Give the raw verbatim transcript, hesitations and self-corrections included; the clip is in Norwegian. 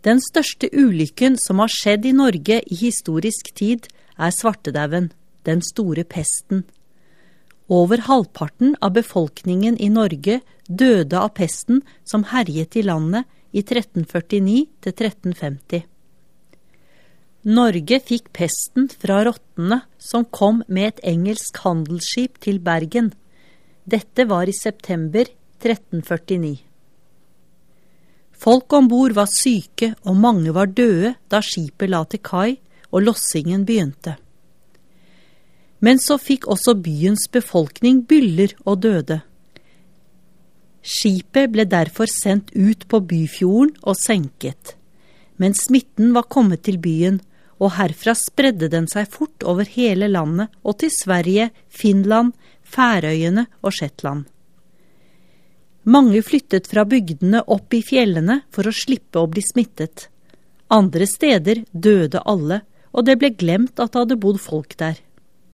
Den største ulykken som har skjedd i Norge i historisk tid er svartedauden, den store pesten. Over halvparten av befolkningen i Norge døde av pesten som herjet i landet i tretten førtini til tretten femti. Norge fikk pesten fra rottene som kom med et engelsk handelsskip til Bergen. Dette var i september tretten førtini. Folk ombord var syke, og mange var døde da skipet la til kai, og lossingen begynte. Men så fikk også byens befolkning byller og døde. Skipet ble derfor sendt ut på byfjorden og senket. Men smitten var kommet til byen, og herfra spredde den seg fort over hele landet og til Sverige, Finland, Færøyene og Shetland. Mange flyttet fra bygdene opp i fjellene for å slippe å bli smittet. Andre steder døde alle, og det ble glemt at det hadde bodd folk der.